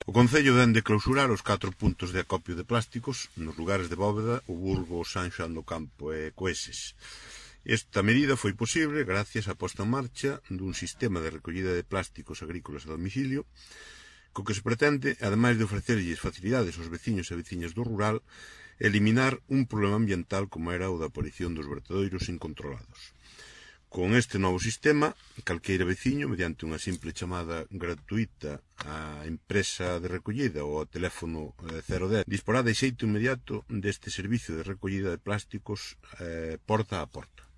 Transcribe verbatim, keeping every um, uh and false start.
O Concello vén de clausurar os catro puntos de acopio de plásticos nos lugares de Bóveda, o Burgo, o San Xoán do Campo e Coeses. Esta medida foi posible gracias á posta en marcha dun sistema de recollida de plásticos agrícolas a domicilio, co que se pretende, ademais de ofrecerlles facilidades aos veciños e veciñas do rural, eliminar un problema ambiental como era o da aparición dos vertedoiros incontrolados. Con este novo sistema, calqueira veciño, mediante unha simple chamada gratuita á empresa de recollida ou ao teléfono cero dez, disporá de xeito inmediato deste servicio de recollida de plásticos eh, porta a porta.